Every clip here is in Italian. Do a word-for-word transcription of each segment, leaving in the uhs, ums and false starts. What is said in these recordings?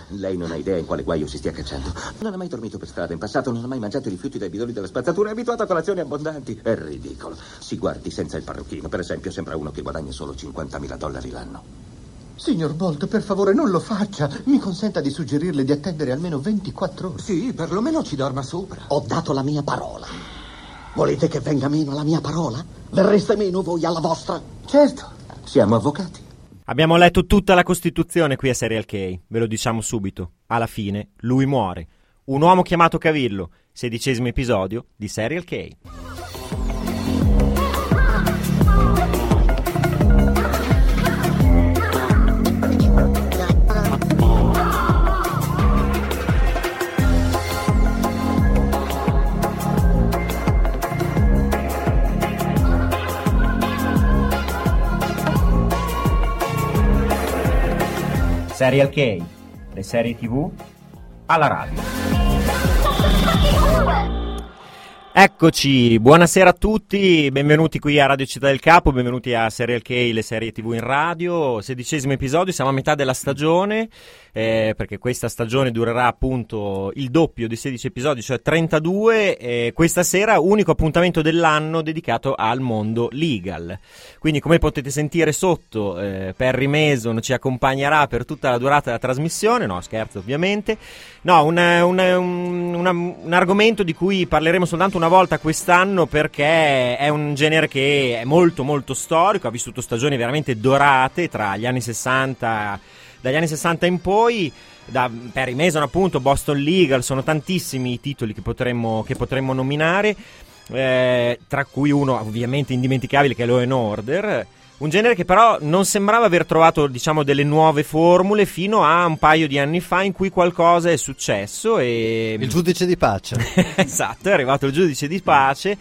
Lei non ha idea in quale guaio si stia cacciando. Non ha mai dormito per strada in passato, non ha mai mangiato i rifiuti dai bidoni della spazzatura, è abituato a colazioni abbondanti. È ridicolo. Si guardi senza il parrucchino, per esempio, sembra uno che guadagna solo cinquantamila dollari l'anno. Signor Bolt, per favore, non lo faccia. Mi consenta di suggerirle di attendere almeno ventiquattro ore. Sì, perlomeno ci dorma sopra. Ho dato la mia parola. Volete che venga meno alla mia parola? Verreste meno voi alla vostra? Certo, siamo avvocati. Abbiamo letto tutta la Costituzione qui a Serial K, ve lo diciamo subito. Alla fine, lui muore. Un uomo chiamato Cavillo, sedicesimo episodio di Serial K. Serial K, le serie tivù alla radio. Eccoci, buonasera a tutti, benvenuti qui a Radio Città del Capo, benvenuti a Serial K, le serie tivù in radio, sedicesimo episodio, siamo a metà della stagione, eh, perché questa stagione durerà appunto il doppio di sedici episodi, cioè trentadue, e questa sera unico appuntamento dell'anno dedicato al mondo legal. Quindi come potete sentire sotto, eh, Perry Mason ci accompagnerà per tutta la durata della trasmissione, no scherzo ovviamente, no un, un, un, un, un argomento di cui parleremo soltanto una una volta quest'anno perché è un genere che è molto molto storico, ha vissuto stagioni veramente dorate tra gli anni sessanta, dagli anni sessanta in poi, da Perry Mason appunto, Boston Legal, sono tantissimi i titoli che potremmo, che potremmo nominare, eh, tra cui uno ovviamente indimenticabile che è Law and Order. Un genere che però non sembrava aver trovato, diciamo, delle nuove formule fino a un paio di anni fa in cui qualcosa è successo e... Il giudice di pace. Esatto, è arrivato il giudice di pace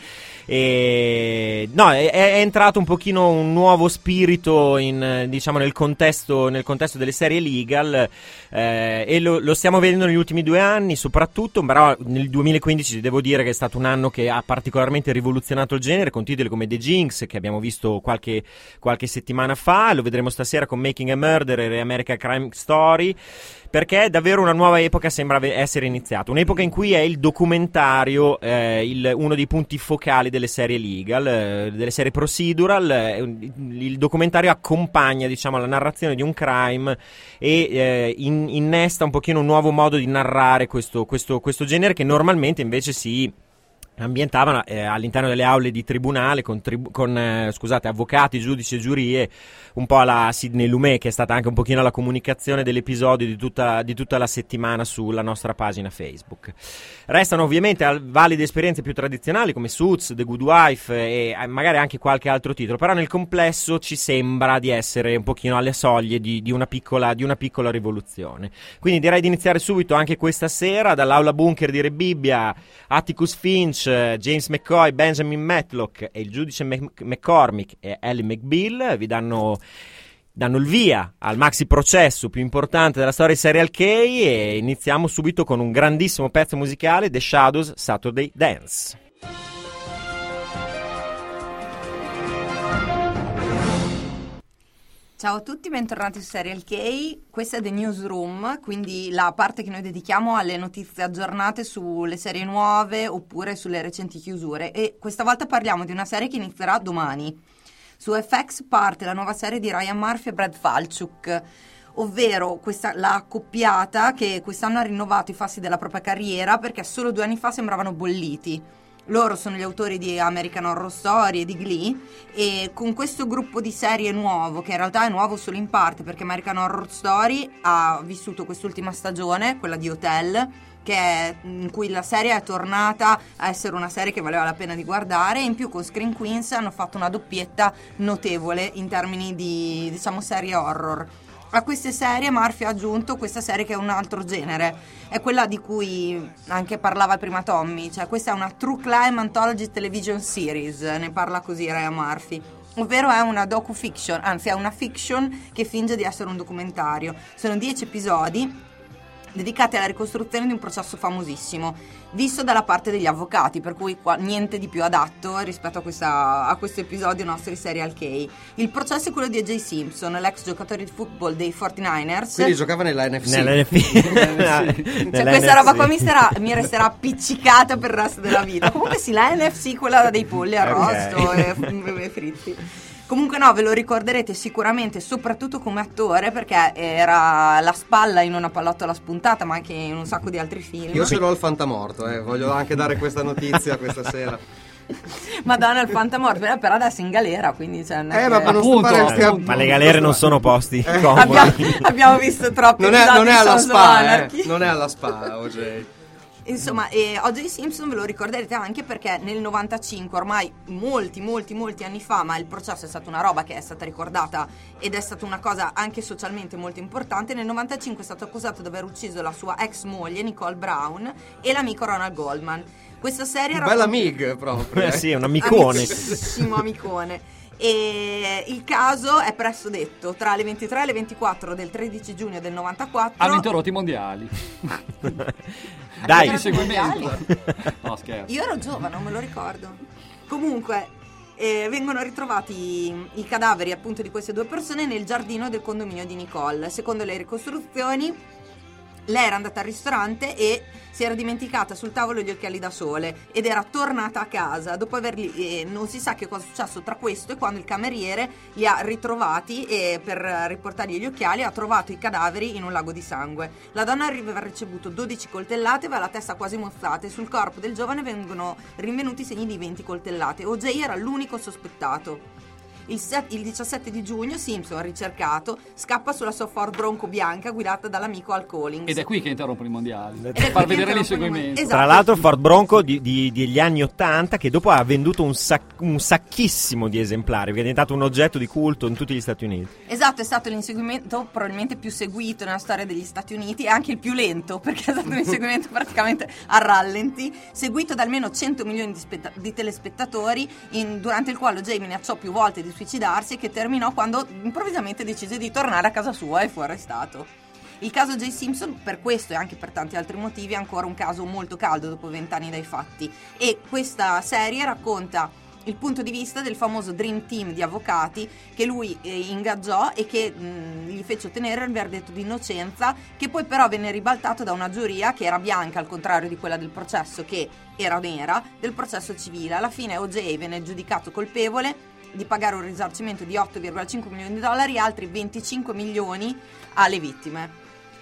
e... No, è, è entrato un pochino un nuovo spirito in, diciamo, nel contesto, nel contesto delle serie legal eh, e lo, lo stiamo vedendo negli ultimi due anni soprattutto, però nel duemilaquindici devo dire che è stato un anno che ha particolarmente rivoluzionato il genere con titoli come The Jinx che abbiamo visto qualche... qualche settimana fa, lo vedremo stasera con Making a Murderer e American Crime Story, perché davvero una nuova epoca sembra essere iniziata, un'epoca in cui è il documentario eh, il, uno dei punti focali delle serie legal, eh, delle serie procedural. Eh, il documentario accompagna, diciamo, la narrazione di un crime e eh, in, innesta un pochino un nuovo modo di narrare questo, questo, questo genere che normalmente invece si ambientavano eh, all'interno delle aule di tribunale con, tribu- con eh, scusate, avvocati, giudici e giurie, un po' alla Sidney Lumet, che è stata anche un pochino la comunicazione dell'episodio di tutta, di tutta la settimana sulla nostra pagina Facebook. Restano ovviamente valide esperienze più tradizionali come Suits, The Good Wife e eh, magari anche qualche altro titolo, però nel complesso ci sembra di essere un pochino alle soglie di, di, una, piccola, di una piccola rivoluzione. Quindi direi di iniziare subito anche questa sera dall'aula bunker di Re Bibbia, Atticus Finch, James McCoy, Benjamin Matlock e il giudice Mc- McCormick e Ellie McBeal vi danno, danno il via al maxi processo più importante della storia di Serial K e iniziamo subito con un grandissimo pezzo musicale, The Shadows, Saturday Dance. Ciao a tutti, bentornati su Serial K, questa è The Newsroom, quindi la parte che noi dedichiamo alle notizie aggiornate sulle serie nuove oppure sulle recenti chiusure, e questa volta parliamo di una serie che inizierà domani. Su F X parte la nuova serie di Ryan Murphy e Brad Falchuk, ovvero questa, la accoppiata che quest'anno ha rinnovato i fasti della propria carriera perché solo due anni fa sembravano bolliti. Loro sono gli autori di American Horror Story e di Glee, e con questo gruppo di serie nuovo, che in realtà è nuovo solo in parte perché American Horror Story ha vissuto quest'ultima stagione, quella di Hotel, che è, in cui la serie è tornata a essere una serie che valeva la pena di guardare, e in più con Scream Queens hanno fatto una doppietta notevole in termini di, diciamo, serie horror. A queste serie Murphy ha aggiunto questa serie che è un altro genere, è quella di cui anche parlava prima Tommy, cioè questa è una True Crime Anthology Television Series, ne parla così Ryan Murphy, ovvero è una docu-fiction, anzi è una fiction che finge di essere un documentario. Sono dieci episodi dedicati alla ricostruzione di un processo famosissimo, visto dalla parte degli avvocati, per cui qua niente di più adatto rispetto a, questa, a questo episodio nostro di Serial K. Il processo è quello di O J Simpson, l'ex giocatore di football dei quarantaniners. Quindi giocava nella N F C. Nell'N F C. Cioè questa roba qua mi, sarà, mi resterà appiccicata per il resto della vita. Comunque sì, la N F C, quella dei polli arrosto Okay. e, e fritti. Comunque no, ve lo ricorderete sicuramente soprattutto come attore, perché era la spalla in Una pallottola spuntata, ma anche in un sacco di altri film. Io ce l'ho il fantamorto, eh. Voglio anche dare questa notizia questa sera. Madonna, il fantamorto, però per adesso è in galera, quindi cioè, non è Eh, che- ma per non Appunto, stare stia- appunto. Ma le galere non sono posti comodi. abbiamo, abbiamo visto troppi Non è, episodi non è di alla Sons of spa, Anarchy. eh. Non è alla spa, O J. Insomma, e O J Simpson ve lo ricorderete anche perché nel novantacinque, ormai molti, molti, molti anni fa, ma il processo è stata una roba che è stata ricordata ed è stata una cosa anche socialmente molto importante, nel novantacinque è stato accusato di aver ucciso la sua ex moglie Nicole Brown e l'amico Ronald Goldman. Questa serie era Bella mig proprio. Eh eh. sì, è un amicone. amicissimo amicone. E il caso è presto detto, tra le ventitré e le ventiquattro del tredici giugno del novantaquattro Hanno interrotto i mondiali. Dai. Il seguimento. No, scherzo. Io ero giovane, non me lo ricordo. Comunque, eh, vengono ritrovati i, i cadaveri appunto di queste due persone nel giardino del condominio di Nicole. Secondo le ricostruzioni, lei era andata al ristorante e si era dimenticata sul tavolo gli occhiali da sole ed era tornata a casa dopo averli, eh, non si sa che cosa è successo tra questo e quando il cameriere li ha ritrovati e per riportargli gli occhiali ha trovato i cadaveri in un lago di sangue. La donna aveva ricevuto dodici coltellate, aveva la testa quasi mozzata e sul corpo del giovane vengono rinvenuti segni di venti coltellate. O J era l'unico sospettato. Il, set, il diciassette di giugno Simpson, ricercato, scappa sulla sua Ford Bronco bianca guidata dall'amico Al Collins. Ed è qui che interrompono i mondiali. Ed è Per qui far che vedere interrompono i l'inseguimento. mondiali. Tra l'altro Ford Bronco di, di- degli anni ottanta che dopo ha venduto un, sac- un sacchissimo di esemplari, perché è diventato un oggetto di culto in tutti gli Stati Uniti. Esatto, è stato l'inseguimento probabilmente più seguito nella storia degli Stati Uniti e anche il più lento, perché è stato un inseguimento praticamente a rallenti, seguito da almeno cento milioni di, spetta- di telespettatori, in- durante il quale O J minacciò più volte di suicidarsi, che terminò quando improvvisamente decise di tornare a casa sua e fu arrestato. Il caso J. Simpson, per questo e anche per tanti altri motivi, è ancora un caso molto caldo dopo vent'anni dai fatti, e questa serie racconta il punto di vista del famoso Dream Team di avvocati che lui eh, ingaggiò e che mh, gli fece ottenere il verdetto di innocenza, che poi però venne ribaltato da una giuria che era bianca, al contrario di quella del processo che era nera, del processo civile. Alla fine O J venne giudicato colpevole di pagare un risarcimento di otto virgola cinque milioni di dollari e altri venticinque milioni alle vittime.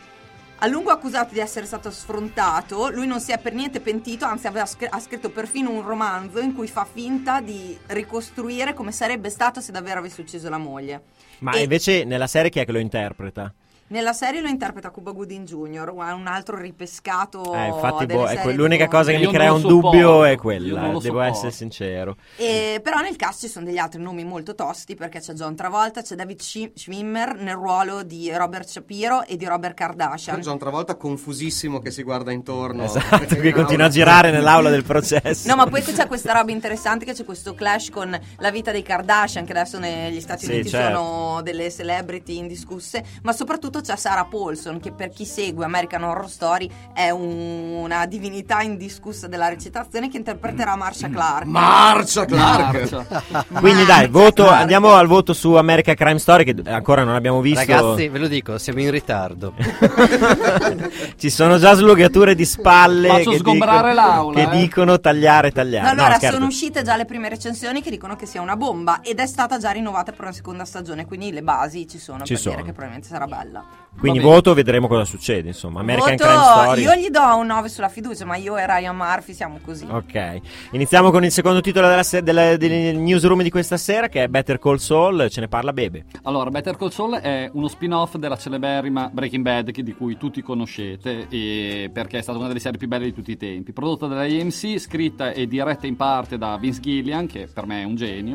A lungo accusato di essere stato sfrontato, lui non si è per niente pentito, anzi aveva scr- ha scritto perfino un romanzo in cui fa finta di ricostruire come sarebbe stato se davvero avesse ucciso la moglie. Ma E invece nella serie chi è che lo interpreta? nella serie lo interpreta Cuba Gooding Junior, un altro ripescato Eh, infatti delle boh, serie ecco, di l'unica Bond. cosa che Io mi crea non un lo dubbio sopporto, è io quella, non lo devo sopporto. essere sincero. E, però nel cast ci sono degli altri nomi molto tosti, perché c'è John Travolta, c'è David Schwi- Schwimmer nel ruolo di Robert Shapiro e di Robert Kardashian. John Travolta confusissimo che si guarda intorno. Esatto, qui In continua a aula. girare nell'aula del processo. No, ma poi c'è questa roba interessante, che c'è questo clash con la vita dei Kardashian, che adesso negli Stati Sì, Uniti certo. sono delle celebrity indiscusse, ma soprattutto c'è Sarah Paulson, che per chi segue American Horror Story è un- una divinità indiscussa della recitazione, che interpreterà Marsha Clark. Marcia Clark. Marcia. Quindi dai, voto, andiamo al voto su American Crime Story che ancora non abbiamo visto. Ragazzi, ve lo dico, siamo in ritardo. Ci sono già slugature di spalle Faccio che, sgombrare dicono, l'aula, che eh. dicono tagliare, tagliare. Allora, No, scherzo. sono uscite già le prime recensioni che dicono che sia una bomba, ed è stata già rinnovata per una seconda stagione, quindi le basi ci sono Ci per sono. dire che probabilmente sarà bella. Quindi Va bene. voto, vedremo cosa succede, insomma. American Voto- Crime Story. io gli do un nove sulla fiducia, ma io e Ryan Murphy siamo così. Ok, iniziamo con il secondo titolo della se- della- del newsroom di questa sera, che è Better Call Saul. Ce ne parla Bebe. Allora, Better Call Saul è uno spin-off della celeberrima Breaking Bad, che- di cui tutti conoscete, e perché è stata una delle serie più belle di tutti i tempi. Prodotta dalla A M C, scritta e diretta in parte da Vince Gillian, che per me è un genio,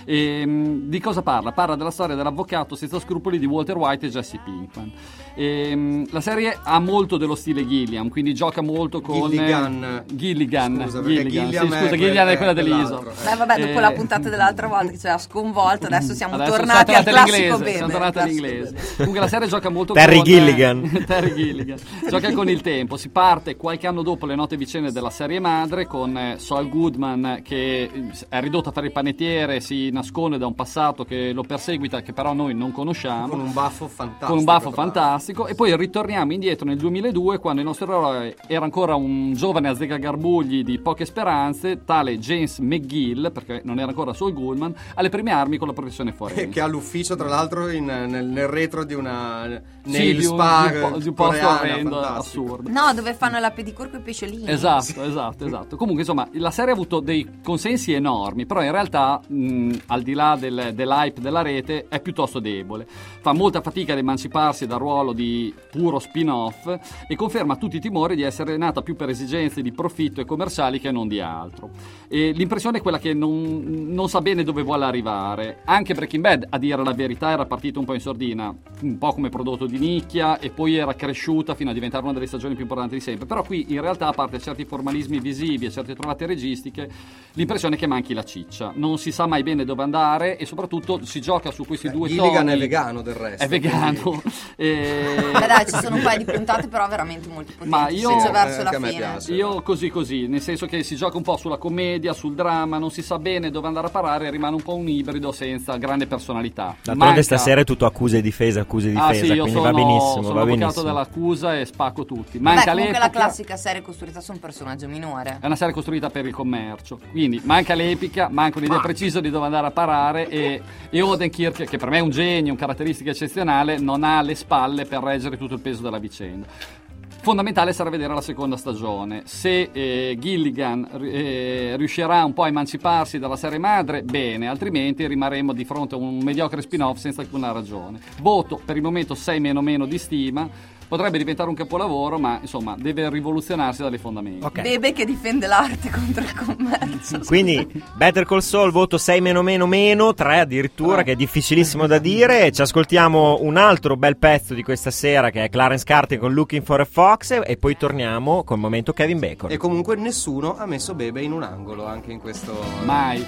E, mh, di cosa parla? Parla della storia dell'avvocato senza scrupoli di Walter White e Jesse Pinkman. E, mh, la serie ha molto dello stile Gilliam, quindi gioca molto con Gilligan. Gilligan. Scusa, Gilligan. Gilliam Sì, è scusa, Gillian è quella quell'altro. dell'Iso. Beh, vabbè, dopo Eh, la puntata dell'altra volta che ci ha sconvolto, adesso siamo Adesso tornati siamo al tornati classico all'inglese, bene. siamo tornati classico all'inglese. bene. Comunque la serie gioca molto Terry con Gilligan. Terry Gilligan. Gioca con il tempo. Si parte qualche anno dopo le note vicende della serie madre con eh, Saul Goodman che è ridotto a fare il panettiere, si nasconde da un passato che lo perseguita, che però noi non conosciamo. Con un baffo fantastico. Con un baffo tra fantastico. E poi ritorniamo indietro nel duemiladue, quando il nostro eroe era ancora un giovane azzeccagarbugli di poche speranze, tale James McGill, perché non era ancora Saul Goodman, alle prime armi con la professione forense. che ha l'ufficio tra l'altro in, nel, nel retro di una nail Sì, di un, spa di un po- di un posto coreana, orrendo, fantastico. assurdo. No, dove fanno la pedicure con i pesciolini. Esatto, esatto, esatto. Comunque, insomma, la serie ha avuto dei consensi enormi, però in realtà, mh, al di là del, dell'hype della rete, è piuttosto debole. Fa molta fatica ad emanciparsi dal ruolo di puro spin-off e conferma tutti i timori di essere nata più per esigenze di profitto e commerciali che non di altro. E l'impressione è quella che non, non sa bene dove vuole arrivare. Anche Breaking Bad, a dire la verità, era partito un po' in sordina, un po' come prodotto di nicchia, e poi era cresciuta fino a diventare una delle stagioni più importanti di sempre. Però qui in realtà, a parte certi formalismi visivi e certe trovate registiche, l'impressione è che manchi la ciccia. Non si sa mai bene dove andare e soprattutto si gioca su questi Eh, due Gilligan toni. è vegano del resto. È vegano. E... Beh dai, ci sono un paio di puntate però veramente molto potenti. Ma io- specie Sì, verso eh, la che a me fine. piace. Io così così, nel senso che si gioca un po' sulla commedia, sul dramma, non si sa bene dove andare a parare, rimane un po' un ibrido senza grande personalità. D'altronde Manca- stasera è tutto accuse e difese, accuse e Ah difesa, sì, io quindi sono, va benissimo, sono va avvocato benissimo. dell'accusa e spacco tutti. Beh, Manca comunque la l'epica. classica serie costruita su un personaggio minore. È una serie costruita per il commercio, quindi manca l'epica, manca un'idea precisa di dove andare a parare e, e Odenkirk, che per me è un genio, un caratteristica eccezionale, non ha le spalle per reggere tutto il peso della vicenda. Fondamentale sarà vedere la seconda stagione. Se eh, Gilligan eh, riuscirà un po' a emanciparsi dalla serie madre, bene, altrimenti rimarremo di fronte a un mediocre spin-off senza alcuna ragione. Voto per il momento sei meno meno di stima. Potrebbe diventare un capolavoro, ma insomma deve rivoluzionarsi dalle fondamenta. Ok. Bebe che difende l'arte contro il commercio. Quindi Better Call Saul, voto sei meno meno meno, tre addirittura, che è difficilissimo da dire. Ci ascoltiamo un altro bel pezzo di questa sera, che è Clarence Carter con Looking for a Fox, e poi torniamo col momento Kevin Bacon. E comunque nessuno ha messo Bebe in un angolo anche in questo. Mai.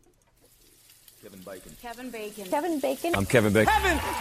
Kevin Bacon. Kevin Bacon. I'm Kevin Bacon.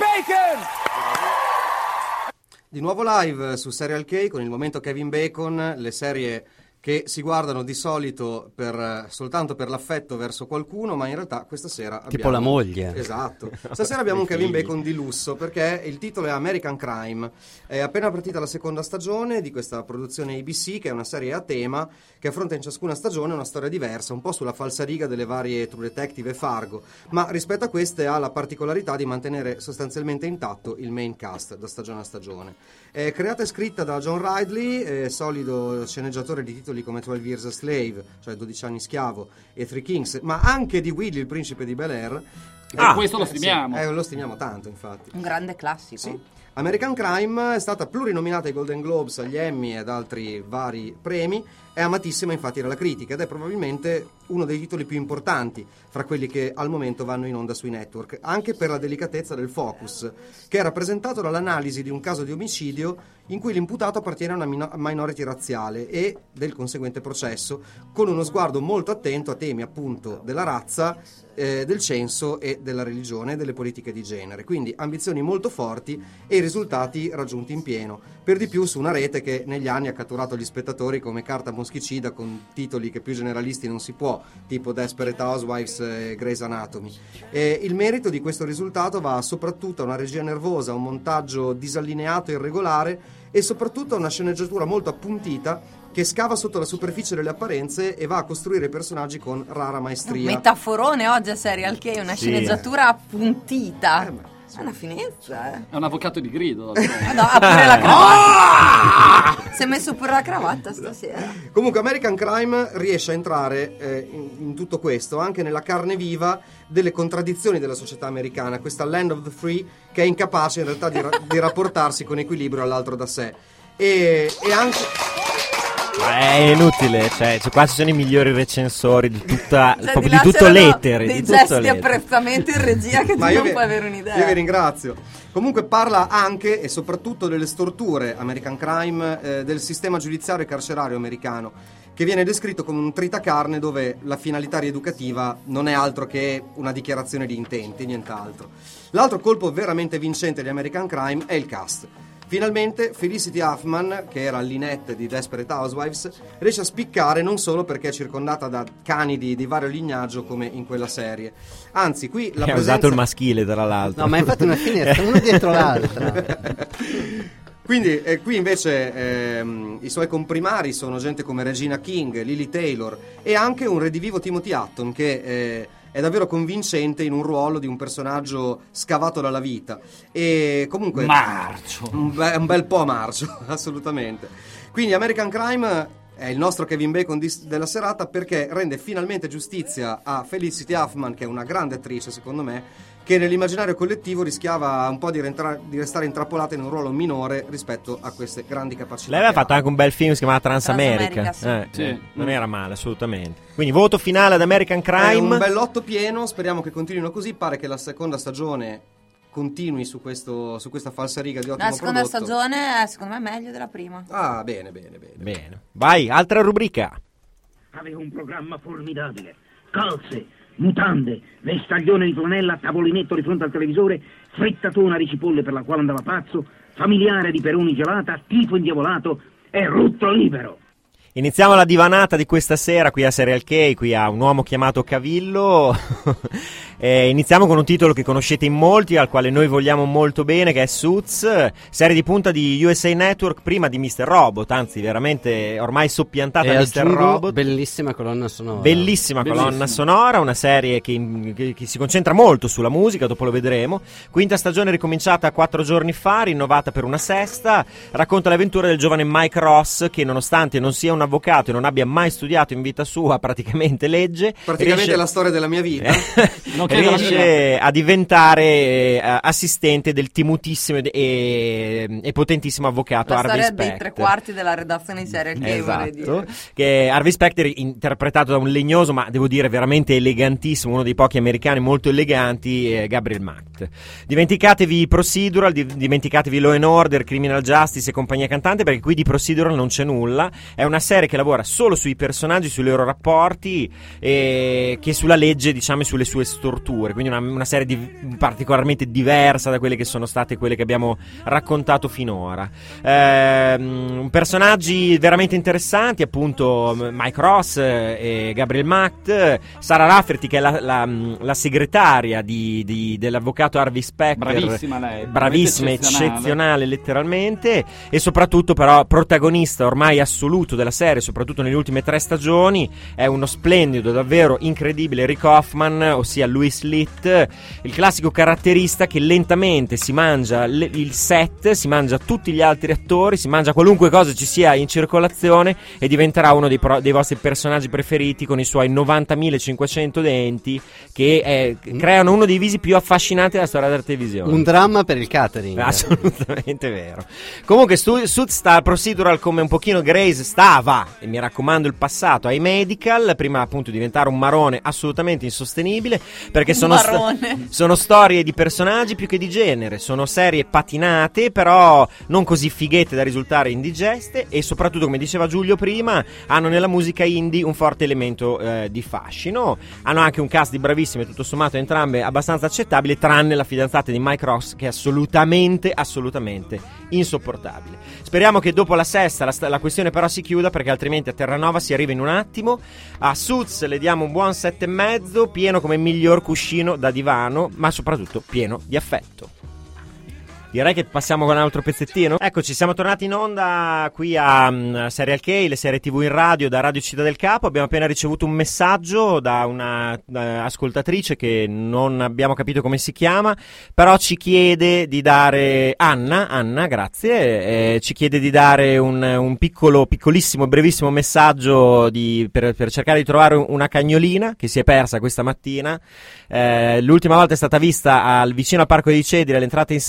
Di nuovo live su Serial K con il momento Kevin Bacon, le serie che si guardano di solito per, soltanto per l'affetto verso qualcuno, ma in realtà questa sera abbiamo... Tipo la moglie. Esatto. Stasera abbiamo un I Kevin figli. Bacon di lusso, perché il titolo è American Crime. È appena partita la seconda stagione di questa produzione A B C, che è una serie a tema che affronta in ciascuna stagione una storia diversa, un po' sulla falsariga delle varie True Detective e Fargo, ma rispetto a queste ha la particolarità di mantenere sostanzialmente intatto il main cast da stagione a stagione. È creata e scritta da John Ridley, eh, solido sceneggiatore di titoli come twelve Years a Slave, cioè dodici anni schiavo, e Three Kings, ma anche di Willy, il principe di Bel-Air. Ah, questo lo Eh, sì, stimiamo. eh, lo stimiamo tanto, infatti. Un grande classico. Sì. American Crime è stata plurinominata ai Golden Globes, agli Emmy ed altri vari premi, è amatissima infatti dalla critica ed è probabilmente uno dei titoli più importanti fra quelli che al momento vanno in onda sui network, anche per la delicatezza del focus, che è rappresentato dall'analisi di un caso di omicidio in cui l'imputato appartiene a una mino- minority razziale e del conseguente processo, con uno sguardo molto attento a temi appunto della razza, eh, del censo e della religione e delle politiche di genere. Quindi ambizioni molto forti e i risultati raggiunti in pieno, per di più su una rete che negli anni ha catturato gli spettatori come carta moschicida con titoli che più generalisti non si può, tipo Desperate Housewives e Grey's Anatomy. E il merito di questo risultato va soprattutto a una regia nervosa, a un montaggio disallineato e irregolare e soprattutto a una sceneggiatura molto appuntita che scava sotto la superficie delle apparenze e va a costruire personaggi con rara maestria. Metaforone oggi a Serial K, una Sì. sceneggiatura appuntita. Eh, ma, È una finezza, eh. È un avvocato di grido. Ah, no, ha pure la cravatta. Si è messo pure la cravatta stasera. Comunque American Crime riesce a entrare eh, in, in tutto questo, anche nella carne viva delle contraddizioni della società americana, questa land of the free che è incapace in realtà di, ra- di rapportarsi con equilibrio all'altro da sé. E, e anche... È inutile, cioè, cioè qua ci sono i migliori recensori di tutta, Cioè, proprio di, di tutto l'etere. dei di gesti tutto di l'etere. apprezzamento in regia che tu Ma io non vi- puoi avere un'idea. Io vi ringrazio. Comunque parla anche e soprattutto delle storture, American Crime, eh, del sistema giudiziario e carcerario americano, che viene descritto come un tritacarne dove la finalità rieducativa non è altro che una dichiarazione di intenti, nient'altro. L'altro colpo veramente vincente di American Crime è il cast. Finalmente Felicity Huffman, che era Lynette di Desperate Housewives, riesce a spiccare non solo perché è circondata da cani di, di vario lignaggio come in quella serie. Anzi, qui la Che ha presenza... usato il maschile, tra l'altro. No, ma infatti una finestra, una dietro l'altra. Quindi eh, qui invece ehm, i suoi comprimari sono gente come Regina King, Lily Taylor e anche un redivivo Timothy Hutton che eh, è davvero convincente in un ruolo di un personaggio scavato dalla vita e comunque marcio, un, be- un bel po' marcio, assolutamente. Quindi American Crime è il nostro Kevin Bacon di- della serata perché rende finalmente giustizia a Felicity Huffman, che è una grande attrice secondo me, che nell'immaginario collettivo rischiava un po' di, rientra- di restare intrappolata in un ruolo minore rispetto a queste grandi capacità. Lei aveva che fatto ha. anche un bel film che si chiamava Transamerica. Transamerica, sì. Eh, Sì. eh, non era male, assolutamente. Quindi voto finale ad American È Crime. un bell'otto pieno, speriamo che continuino così. Pare che la seconda stagione continui su, questo, su questa falsariga di ottimo La seconda prodotto. stagione è secondo me meglio della prima. Ah, bene, bene, bene. Bene. Vai, altra rubrica. Avevo un programma formidabile. Calze, mutande, vestaglione di flanella, tavolinetto di fronte al televisore, frittatona di cipolle per la quale andava pazzo, familiare di peroni gelata, tifo indiavolato e rutto libero. Iniziamo la divanata di questa sera qui a Serial K, qui a Un uomo chiamato Cavillo. E iniziamo con un titolo che conoscete in molti, al quale noi vogliamo molto bene, che è Suits, serie di punta di U S A Network, prima di mister Robot, anzi veramente ormai soppiantata E da mister aggiungo, Robot. bellissima colonna sonora. Bellissima colonna Bellissima. sonora, una serie che, che- che si concentra molto sulla musica, dopo lo vedremo. Quinta stagione ricominciata quattro giorni fa, rinnovata per una sesta, racconta le avventure del giovane Mike Ross che nonostante non sia un avvocato e non abbia mai studiato in vita sua praticamente legge, Praticamente riesce- la storia della mia vita. Nonché della riesce a diventare eh, assistente del timutissimo e, e, e potentissimo avvocato La Harvey storia dei Specter. tre quarti della redazione di Serial K, vorrei Esatto, dire. che Harvey Specter, interpretato da un legnoso ma devo dire veramente elegantissimo, uno dei pochi americani molto eleganti, eh, Gabriel Macht. Dimenticatevi Procedural, di- dimenticatevi Law and Order, Criminal Justice e compagnia cantante, perché qui di Procedural non c'è nulla. È una serie che lavora solo sui personaggi, sui loro rapporti, e che sulla legge, diciamo, e sulle sue storture. Quindi una, una serie di- particolarmente diversa da quelle che sono state quelle che abbiamo raccontato finora. Ehm, personaggi veramente interessanti, appunto Mike Ross e Gabriel Macht, Sarah Rafferty che è la, la, la segretaria di, di, dell'avvocato Harvey Specter, Bravissima lei, bravissima, eccezionale. eccezionale letteralmente, e soprattutto però protagonista ormai assoluto della serie, soprattutto nelle ultime tre stagioni, è uno splendido, davvero incredibile Rick Hoffman, ossia Louis Litt, il classico caratterista che lentamente si mangia le- il set, si mangia tutti gli altri attori, si mangia qualunque cosa ci sia in circolazione e diventerà uno dei, pro- dei vostri personaggi preferiti con i suoi novantamilacinquecento denti che eh, creano uno dei visi più affascinanti della storia della televisione. Un dramma per il catering. Assolutamente vero. Comunque Stu- Suits sta procedural come un pochino Grace stava, e mi raccomando il passato, ai Medical, prima appunto di diventare un marone assolutamente insostenibile, perché sono, sto- Marone. sono storie di personaggi più che di genere, sono serie patinate però non così fighette da risultare indigeste, e soprattutto, come diceva Giulio prima, hanno nella musica indie un forte elemento eh, di fascino. Hanno anche un cast di bravissime, tutto sommato entrambe abbastanza accettabili, tranne la fidanzata di Mike Ross che è assolutamente assolutamente insopportabile. Speriamo che dopo la sesta la, sta- la questione però si chiuda, perché altrimenti a Terranova si arriva in un attimo. A Suits le diamo un buon sette e mezzo, pieno come miglior cuscino da divano, ma soprattutto pieno di affetto. Direi che passiamo con un altro pezzettino. Eccoci, siamo tornati in onda qui a um, Serial K, le serie tivù in radio da Radio Città del Capo. Abbiamo appena ricevuto un messaggio da una uh, ascoltatrice che non abbiamo capito come si chiama, però ci chiede di dare Anna, Anna, grazie, eh, ci chiede di dare un, un piccolo, piccolissimo, brevissimo messaggio di, per, per cercare di trovare una cagnolina che si è persa questa mattina. Eh, l'ultima volta è stata vista al, vicino al Parco dei Cedri all'entrata in San Lazzaro.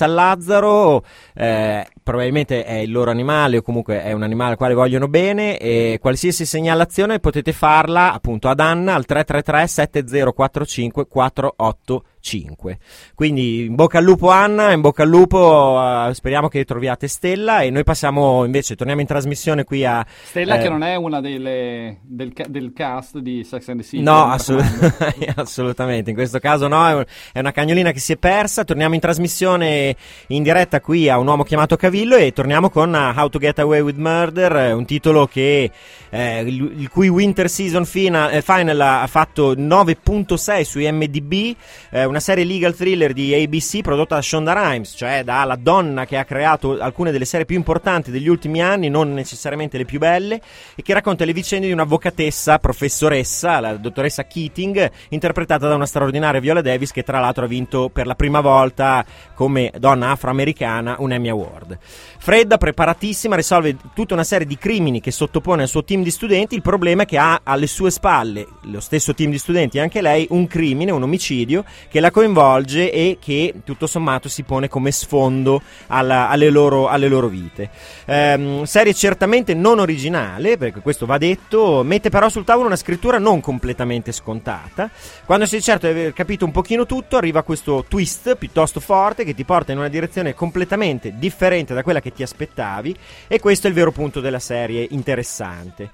Lazzaro, eh, probabilmente è il loro animale o comunque è un animale al quale vogliono bene, e qualsiasi segnalazione potete farla appunto ad Anna al tre tre tre sette zero quattro cinque quattro otto cinque. Quindi in bocca al lupo Anna, in bocca al lupo, uh, speriamo che troviate Stella, e noi passiamo invece, torniamo in trasmissione qui a Stella eh, che non è una delle, del, del cast di Sex and the City. no, assolut- assolutamente, in questo caso no, è, un, è una cagnolina che si è persa. Torniamo in trasmissione in diretta qui a Un uomo chiamato Cavillo, e torniamo con uh, How to Get Away with Murder, un titolo che eh, il, il cui Winter Season final, eh, final ha fatto nove virgola sei su I M D B, eh, una serie legal thriller di A B C prodotta da Shonda Rhimes, cioè dalla donna che ha creato alcune delle serie più importanti degli ultimi anni, non necessariamente le più belle, e che racconta le vicende di un'avvocatessa, professoressa, la dottoressa Keating, interpretata da una straordinaria Viola Davis, che tra l'altro ha vinto per la prima volta come donna afroamericana un Emmy Award. Fredda, preparatissima, risolve tutta una serie di crimini che sottopone al suo team di studenti. Il problema è che ha alle sue spalle, lo stesso team di studenti e anche lei, un crimine, un omicidio che la coinvolge e che tutto sommato si pone come sfondo alla, alle, loro, alle loro vite. Ehm, serie certamente non originale, perché questo va detto, mette però sul tavolo una scrittura non completamente scontata. Quando sei certo di aver capito un pochino tutto, arriva questo twist piuttosto forte che ti porta in una direzione completamente differente da quella che ti aspettavi, e questo è il vero punto della serie interessante.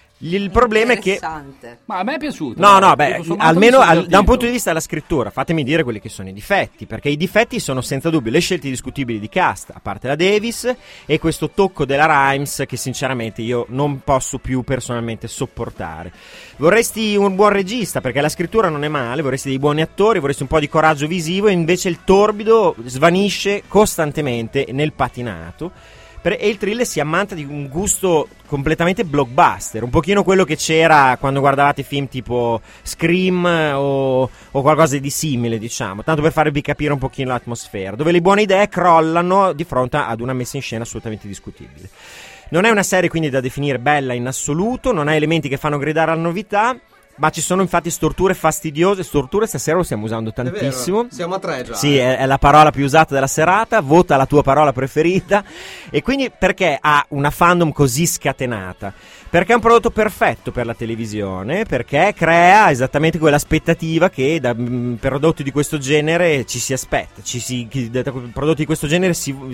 Il problema è che ma a me è piaciuto. No, no, beh, almeno al, da un punto di vista della scrittura, fatemi dire quelli che sono i difetti, perché i difetti sono senza dubbio le scelte discutibili di cast, a parte la Davis, e questo tocco della Rhimes che sinceramente io non posso più personalmente sopportare. Vorresti un buon regista, perché la scrittura non è male, vorresti dei buoni attori, vorresti un po' di coraggio visivo, e invece il torbido svanisce costantemente nel patinato. E il thriller si ammanta di un gusto completamente blockbuster, un pochino quello che c'era quando guardavate film tipo Scream o, o qualcosa di simile, diciamo, tanto per farvi capire un pochino l'atmosfera, dove le buone idee crollano di fronte ad una messa in scena assolutamente discutibile. Non è una serie quindi da definire bella in assoluto, non ha elementi che fanno gridare alla novità, ma ci sono infatti storture fastidiose. Storture stasera lo stiamo usando tantissimo. Siamo a tre già. Sì, è, è la parola più usata della serata. Vota la tua parola preferita. E quindi perché ha una fandom così scatenata? Perché è un prodotto perfetto per la televisione, perché crea esattamente quell'aspettativa che da mh, prodotti di questo genere ci si aspetta. Ci si, da prodotti di questo genere si...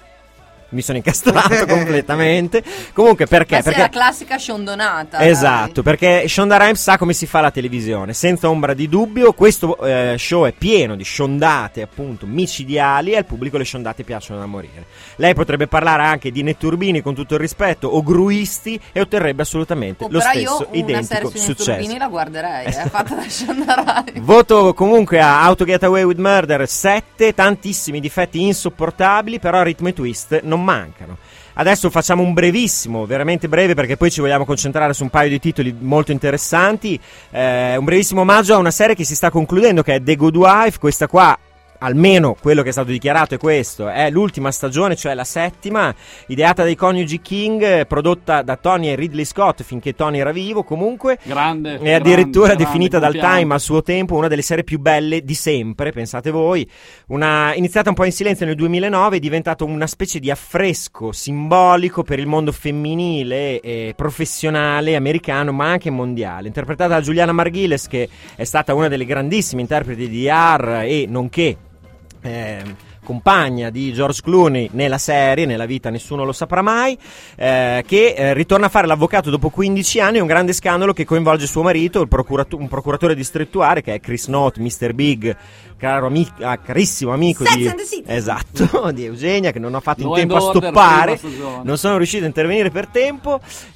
Mi sono incastrato completamente. Comunque perché? Questa perché è la classica sciondonata. Esatto, dai. Perché Shonda Rhimes sa come si fa la televisione, senza ombra di dubbio. Questo eh, show è pieno di sciondate appunto micidiali, e al pubblico le sciondate piacciono da morire. Lei potrebbe parlare anche di netturbini, con tutto il rispetto, o gruisti, e otterrebbe assolutamente oh, lo stesso io identico una serie successo. Netturbini la guarderei, è fatta da Shonda Rhimes. Voto comunque a How to Get Away with Murder sette, tantissimi difetti insopportabili, però ritmo e twist non mancano. Adesso facciamo un brevissimo, veramente breve, perché poi ci vogliamo concentrare su un paio di titoli molto interessanti, eh, un brevissimo omaggio a una serie che si sta concludendo, che è The Good Wife. Questa qua, almeno quello che è stato dichiarato è questo, è l'ultima stagione, cioè la settima, ideata dai coniugi King, prodotta da Tony e Ridley Scott finché Tony era vivo, comunque grande, e addirittura grande, definita grande, dal Time al suo tempo una delle serie più belle di sempre, pensate voi. Una iniziata un po' in silenzio nel duemilanove, è diventato una specie di affresco simbolico per il mondo femminile e professionale americano, ma anche mondiale, interpretata da Juliana Margulies, che è stata una delle grandissime interpreti di E R e nonché Eh, compagna di George Clooney nella serie, nella vita nessuno lo saprà mai, eh, che eh, ritorna a fare l'avvocato dopo quindici anni. Un grande scandalo che coinvolge suo marito, il procurato- un procuratore distrettuale che è Chris Noth, mister Big, caro amico, ah, carissimo amico Sex di, and the City. esatto, di Eugenia, che non ho fatto in Law tempo a and Order, stoppare, prima stagione. non sono riuscito a intervenire per tempo.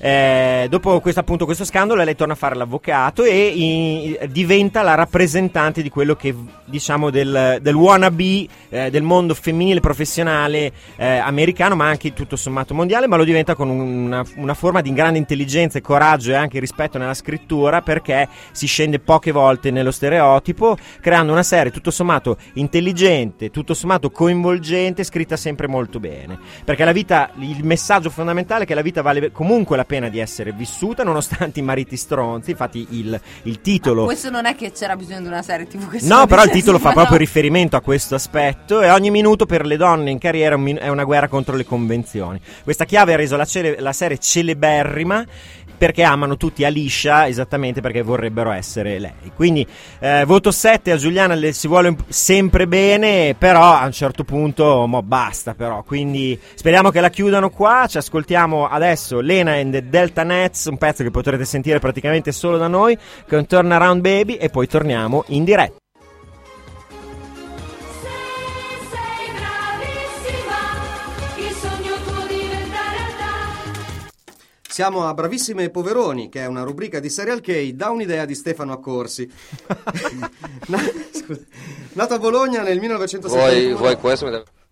Eh, dopo questo, appunto, questo scandalo, lei torna a fare l'avvocato e i, diventa la rappresentante di quello che, diciamo, del, del wannabe eh, del mondo femminile professionale eh, americano, ma anche tutto sommato mondiale, ma lo diventa con una, una forma di grande intelligenza e coraggio, e anche rispetto nella scrittura, perché si scende poche volte nello stereotipo, creando una serie tutto sommato intelligente, tutto sommato coinvolgente, scritta sempre molto bene, perché la vita, il messaggio fondamentale è che la vita vale comunque la pena di essere vissuta nonostante i mariti stronzi. Infatti il, il titolo, ma questo non è che c'era bisogno di una serie tivù che no, però il dicesse, titolo fa no. proprio riferimento a questo aspetto, e ogni ogni minuto per le donne in carriera è, un min- è una guerra contro le convenzioni. Questa chiave ha reso la, cele- la serie celeberrima perché amano tutti Alicia, esattamente perché vorrebbero essere lei. Quindi eh, voto sette, a Giuliana le si vuole un- sempre bene, però a un certo punto mo basta però, quindi speriamo che la chiudano qua. Ci ascoltiamo adesso Lena and the Delta Nets, un pezzo che potrete sentire praticamente solo da noi, con Turn Around Baby, e poi torniamo in diretta. Siamo a Bravissime e Poveroni, che è una rubrica di Serial K da un'idea di Stefano Accorsi. Na- scusa. Nato a Bologna nel millenovecentosettantuno. Vuoi, vuoi questo?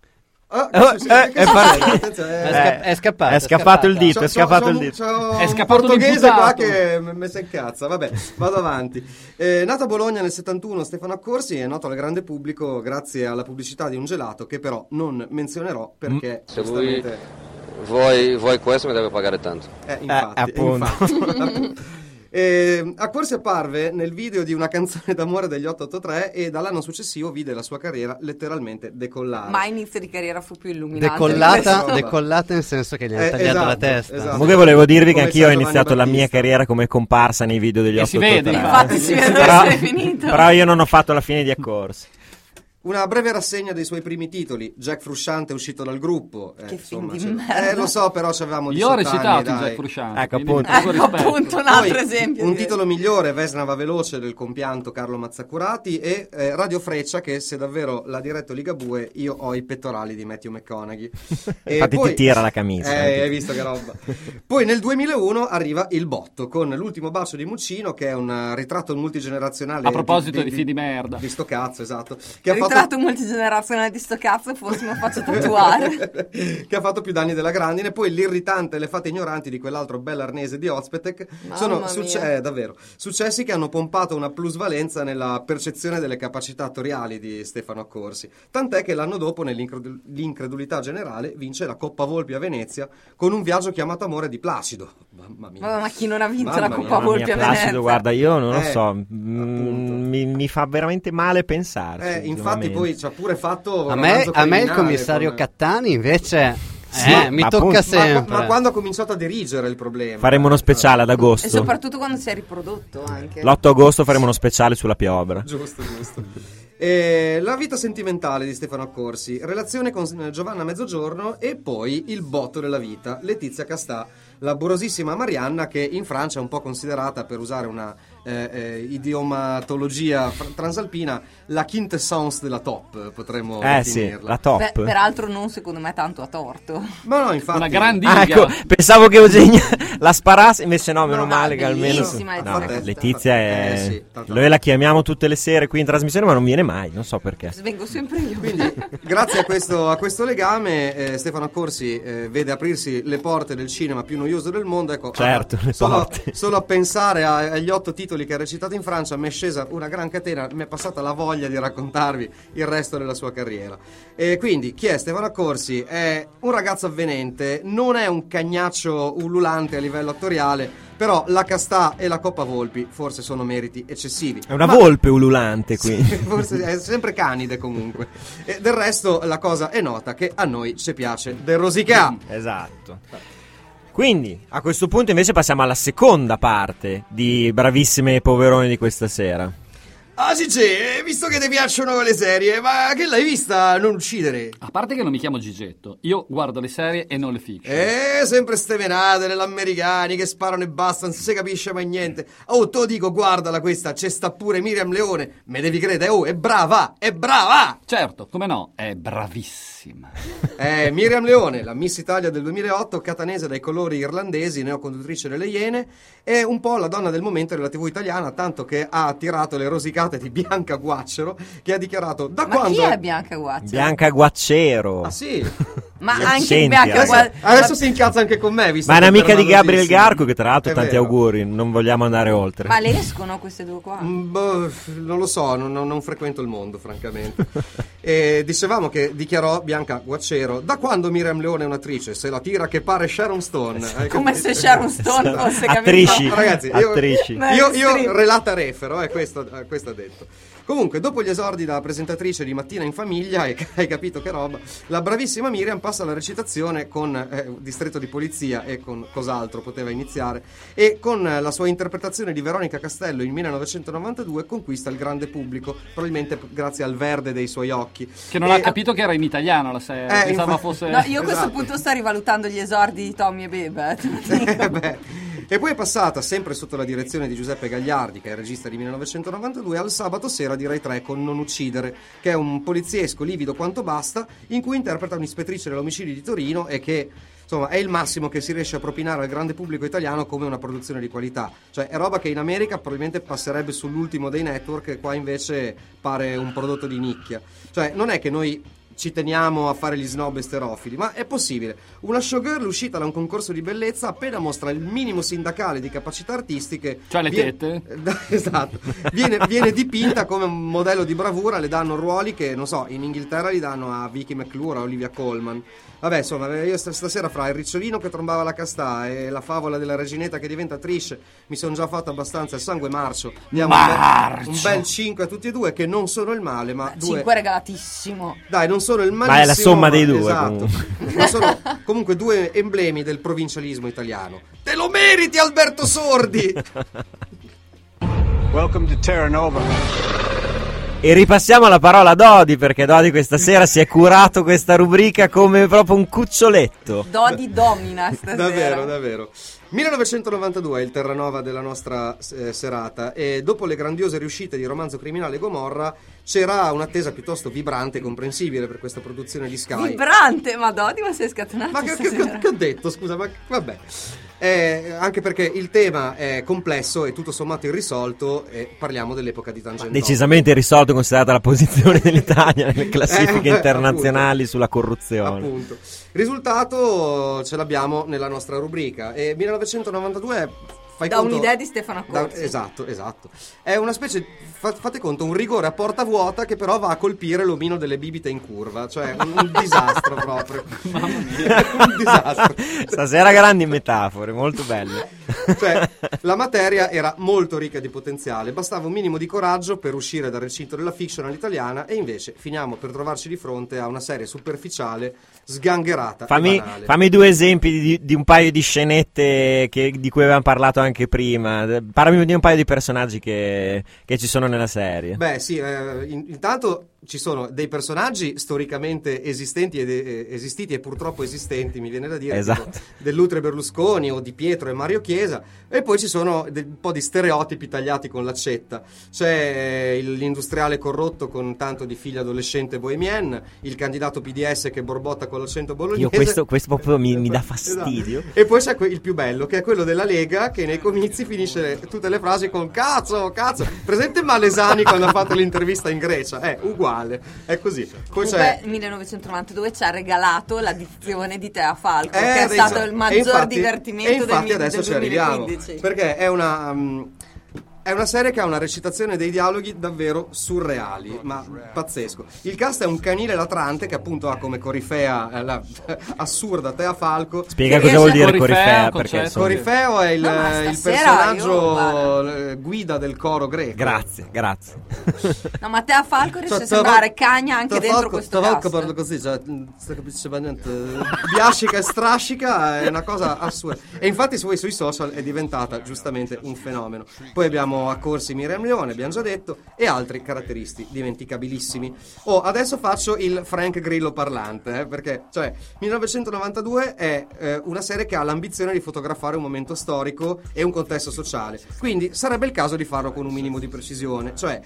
Ah, Oh, sì, sì, eh, che è, succede? par- Attenzione, È, eh, sca- è scappato. è scappato il dito, c'ho- è scappato c'ho- il c'ho- dito. c'ho È un scappato portoghese qua l'imputato. che m- mi si incazza. Vabbè, vado avanti. Eh, nato a Bologna nel settantuno, Stefano Accorsi è noto al grande pubblico grazie alla pubblicità di un gelato che però non menzionerò perché Se lui giustamente... vuoi, vuoi questo mi deve pagare tanto. Eh, infatti, Eh, appunto. infatti, appunto. Eh, Accorsi apparve nel video di una canzone d'amore degli otto otto tre e dall'anno successivo vide la sua carriera letteralmente decollare. Ma inizio di carriera fu più illuminato. Decollata, roba. decollata nel senso che gli hanno Eh, tagliato esatto, la testa. esatto. Comunque volevo dirvi che Come anch'io ho Giovanni iniziato la mia Battista. carriera come comparsa nei video degli E otto si otto vede, tre. Infatti si vede però, essere finito. però io non ho fatto la fine di Accorsi. Una breve rassegna dei suoi primi titoli. Jack Frusciante è uscito dal gruppo. Eh, Che film di c'è- merda. Eh, lo so, però c'avevamo Io ho diciotto recitato anni, in dai. Jack Frusciante. Ecco, quindi appunto. con tutto Ecco rispetto. appunto un altro Poi, esempio. un di- titolo migliore, Vesna va veloce, del compianto Carlo Mazzacurati, e eh, Radio Freccia, che se davvero l'ha diretto Ligabue io ho i pettorali di Matthew McConaughey. E Infatti poi- ti tira la camicia. Eh, hai visto che roba. Poi nel duemilauno arriva Il Botto con L'ultimo bacio di Muccino, che è un eh, ritratto multigenerazionale A proposito di film di merda. di sto cazzo, esatto, che ha Ritratto fatto multigenerazionale di sto cazzo, forse mi faccio tatuare. che ha fatto più danni della grandine. Poi L'irritante e Le fate ignoranti di quell'altro bell'arnese di Ozpetek Mamma sono mia. succe- eh, davvero successi che hanno pompato una plusvalenza nella percezione delle capacità attoriali di Stefano Accorsi, tant'è che l'anno dopo nell'incredulità generale vince la Coppa Volpi a Venezia con Un viaggio chiamato Amore di Placido. Mamma mia. Vabbè, ma chi non ha vinto Mamma la mia. Coppa Mamma Volpi mia, a Placido, Venezia? guarda, io non lo Eh, so, appunto. mm, mi, mi fa veramente male pensarci. Eh, infatti sinceramente. poi ci ha pure fatto A un me, romanzo a me il criminale commissario con- Cattani invece Sì, eh, mi ma tocca appunto- ma, sempre. ma quando ha cominciato a dirigere il problema Faremo uno speciale ad E agosto. soprattutto quando si è riprodotto anche. L'otto agosto faremo uno speciale sulla piovra. Giusto, giusto. E la vita sentimentale di Stefano Accorsi, relazione con Giovanna Mezzogiorno e poi il botto della vita, Letizia Castà, la burrosissima Marianna, che in Francia è un po' considerata, per usare una eh, eh, idiomatologia fr- transalpina, la quintessence della top, potremmo Eh sì, definirla. la top. Beh, peraltro non secondo me tanto a torto. Ma no, infatti. Una grandinga. Ah, ecco, pensavo che Eugenia la sparasse, invece no, meno No, male che almeno... bellissima No, Letizia. Letizia è... Eh, sì, tanto- Noi la chiamiamo tutte le sere qui in trasmissione, ma non viene mai, non so perché. Vengo sempre io. Quindi, grazie a questo, a questo legame, eh, Stefano Accorsi eh, vede aprirsi le porte del cinema più noioso del mondo. Ecco, Certo, ah, le solo, porte. solo a pensare a- agli otto titoli che ha recitato in Francia mi è scesa una gran catena, mi è passata la voglia di raccontarvi il resto della sua carriera. E quindi, chi è Stefano Accorsi? È un ragazzo avvenente, non è un cagnaccio ululante a livello attoriale, però la Castà e la Coppa Volpi forse sono meriti eccessivi. È una Ma- volpe ululante qui. Sì, forse è sempre canide comunque. E del resto la cosa è nota che a noi ci piace del rosicà. Esatto. Quindi, a questo punto invece passiamo alla seconda parte di Bravissime e Poveroni di questa sera. Ah sì, c'è, visto che ti piacciono le serie, ma che l'hai vista Non uccidere? A parte che non mi chiamo Gigetto, io guardo le serie e non le fiction. Eh, sempre ste menate dell'americani che sparano e basta, non si capisce mai niente. Oh, te lo dico, guardala questa, c'è sta pure Miriam Leone, me devi credere, oh, è brava, è brava! Certo, come no, è bravissima. Eh, Miriam Leone, la Miss Italia del duemilaotto, catanese dai colori irlandesi, neoconduttrice delle Iene, è un po' la donna del momento della tivù italiana, tanto che ha attirato le rosicate di Bianca Guaccero, che ha dichiarato da Ma quando... chi è Bianca Guaccia? Bianca Guaccero. Ah sì? Ma anche, Senti, beh, anche adesso- guarda- Adesso si incazza anche con me, visto Ma è che un'amica per di una Gabriel notizia- Garco, che tra l'altro È tanti vero. auguri, non vogliamo andare oltre. Ma le escono queste due qua? Mm, boh, non lo so, non, non- non frequento il mondo, francamente. E dicevamo che dichiarò Bianca Guaccero: da quando Miriam Leone è un'attrice, se la tira che pare Sharon Stone. Hai Come capito? se Sharon Stone Esatto. fosse capito. Attrici. No, ragazzi, io, Attrici. io, io Sì. relata refero, eh, questo, eh, questo ha detto. Comunque, dopo gli esordi da presentatrice di Mattina in Famiglia, e hai capito che roba, la bravissima Miriam passa alla recitazione con eh, Distretto di Polizia e con cos'altro poteva iniziare, e con eh, la sua interpretazione di Veronica Castello in millenovecentonovantadue conquista il grande pubblico, probabilmente p- grazie al verde dei suoi occhi. Che non E- ha capito che era in italiano la serie, Eh, pensava infa- fosse... No, io a questo Esatto. punto sto rivalutando gli esordi di Tommy e Bebe. eh, te lo dico. Eh, beh. E poi è passata, sempre sotto la direzione di Giuseppe Gagliardi, che è il regista di millenovecentonovantadue, al Sabato Sera di Rai tre con Non uccidere, che è un poliziesco livido quanto basta, in cui interpreta un'ispetrice dell'omicidio di Torino, e che insomma è il massimo che si riesce a propinare al grande pubblico italiano come una produzione di qualità. Cioè è roba che in America probabilmente passerebbe sull'ultimo dei network, e qua invece pare un prodotto di nicchia. Cioè non è che noi ci teniamo a fare gli snob esterofili, ma è possibile. Una showgirl uscita da un concorso di bellezza, appena mostra il minimo sindacale di capacità artistiche, Cioè le viene- tette? esatto, viene, viene dipinta come un modello di bravura. Le danno ruoli che, non so, in Inghilterra li danno a Vicky McClure, a Olivia Colman. Vabbè, insomma, io st- stasera fra il ricciolino che trombava la castà e la favola della reginetta che diventa Trish, mi sono già fatto abbastanza il sangue marcio. Diamo un bel- Marcio. un bel cinque a tutti e due, che non sono il male, ma due. cinque regalatissimo. Dai, non sono il malissimo. Ma è la somma dei due, Esatto. comunque. Ma sono comunque due emblemi del provincialismo italiano. Te lo meriti, Alberto Sordi! Welcome to Terra Nova. E ripassiamo la parola a Dodi, perché Dodi questa sera si è curato questa rubrica come proprio un cuccioletto. Dodi domina stasera. Davvero, davvero. millenovecentonovantadue è il Terranova della nostra eh, serata, e dopo le grandiose riuscite di Romanzo Criminale e Gomorra c'era un'attesa piuttosto vibrante e comprensibile per questa produzione di Sky. Vibrante, ma Dodi, ma sei scatenato Ma che, che- stasera? che ho detto, scusa, ma vabbè. Eh, anche perché il tema è complesso e tutto sommato irrisolto, e parliamo dell'epoca di Tangentopoli. Decisamente risolto, considerata la posizione dell'Italia nelle classifiche Eh, internazionali appunto. sulla corruzione. Appunto. Risultato ce l'abbiamo nella nostra rubrica, e millenovecentonovantadue fai Da conto- un'idea di Stefano da- Accorsi. esatto, esatto. È una specie, fa- fate conto, un rigore a porta vuota che però va a colpire l'omino delle bibite in curva, cioè un, un disastro proprio. Mamma mia. Un disastro. Stasera grandi metafore, molto belle. Cioè, la materia era molto ricca di potenziale, bastava un minimo di coraggio per uscire dal recinto della fiction all'italiana, e invece finiamo per trovarci di fronte a una serie superficiale, sgangherata Fammi, e banale. fammi due esempi di, di un paio di scenette che- di cui avevamo parlato anche prima. Parlami di un paio di personaggi che, che ci sono nella serie. Beh sì, eh, in- intanto ci sono dei personaggi storicamente esistenti ed eh, esistiti e purtroppo esistenti, mi viene da dire, Esatto. tipo Dell'Utri e Berlusconi o Di Pietro e Mario Chiesa, e poi ci sono de- un po' di stereotipi tagliati con l'accetta. C'è eh, il- l'industriale corrotto con tanto di figlia adolescente bohemienne, il candidato P D S che borbotta con l'accento bolognese. Io questo, questo proprio mi, mi dà fastidio. Esatto. E poi c'è que- il più bello, che è quello della Lega, che nei comizi finisce tutte le frasi con cazzo, cazzo. Presente Malesani quando ha fatto l'intervista in Grecia? È uguale, è così. Poi Comunque, c'è... millenovecentonovantadue ci ha regalato la dizione di Tea Falco, Eh, che è esatto. stato il E maggior infatti- divertimento e infatti del, adesso del ci arriviamo, duemilaquindici. perché è una... um, è una serie che ha una recitazione dei dialoghi davvero surreali, ma pazzesco. Il cast è un canile latrante che appunto ha come corifea eh, la assurda Tea Falco. Spiega Che cosa vuol riesce- dire corifea, perché insomma- Corifeo è il, No, ma il stasera personaggio io, guarda. eh, guida del coro greco. Grazie, grazie. No, ma Tea Falco riesce Cioè, a sembrare Tea- cagna anche Tea dentro Falco- questo Tea Falco cast. parla così, cioè, non si capisce mai niente. Biascica e strascica è una cosa assurda. E infatti sui, sui social è diventata giustamente un fenomeno. Poi abbiamo Accorsi Miriam Leone, abbiamo già detto, e altri caratteristi dimenticabilissimi. Oh, adesso faccio il Frank Grillo parlante, eh, perché cioè millenovecentonovantadue è eh, una serie che ha l'ambizione di fotografare un momento storico e un contesto sociale. Quindi sarebbe il caso di farlo con un minimo di precisione. Cioè,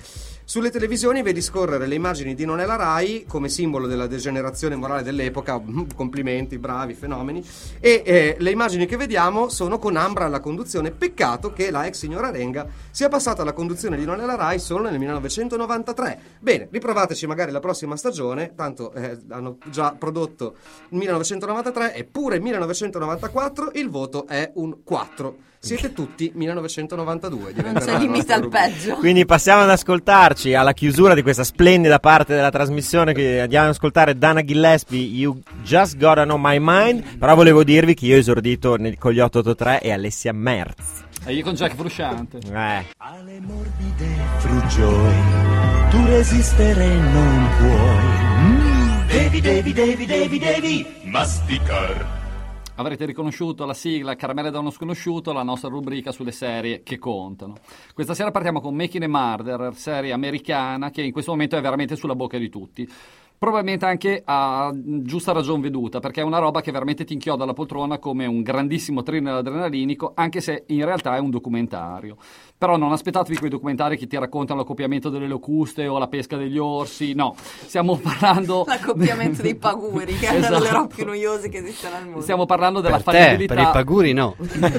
Sulle televisioni vedi scorrere le immagini di Non è la Rai come simbolo della degenerazione morale dell'epoca, complimenti, bravi, fenomeni, e eh, le immagini che vediamo sono con Ambra alla conduzione. Peccato che la ex signora Renga sia passata alla conduzione di Non è la Rai solo nel millenovecentonovantatré. Bene, riprovateci magari la prossima stagione, tanto eh, hanno già prodotto il millenovecentonovantatré, eppure millenovecentonovantaquattro il voto è un quattro. Siete tutti millenovecentonovantadue. Non c'è limite al peggio. Quindi passiamo ad ascoltarci alla chiusura di questa splendida parte della trasmissione, che andiamo ad ascoltare Dana Gillespie, You Just Gotta Know My Mind. Però volevo dirvi che io ho esordito nel, con gli otto otto tre e Alessia Merz. E io con Jack Frusciante. Eh. Alle morbide frugioi tu resistere non puoi. Mm. Devi, devi, devi, devi, devi masticar. Avrete riconosciuto la sigla Caramelle da uno sconosciuto, la nostra rubrica sulle serie che contano. Questa sera partiamo con Making a Murderer, serie americana che in questo momento è veramente sulla bocca di tutti. Probabilmente anche a giusta ragion veduta, perché è una roba che veramente ti inchioda alla poltrona come un grandissimo thriller adrenalinico, anche se in realtà è un documentario. Però non aspettatevi quei documentari che ti raccontano l'accoppiamento delle locuste o la pesca degli orsi, no. Stiamo parlando... L'accoppiamento dei paguri, che è una Esatto. delle robe più noiose che esistono al mondo. Stiamo parlando della Per te, fallibilità... per i paguri no.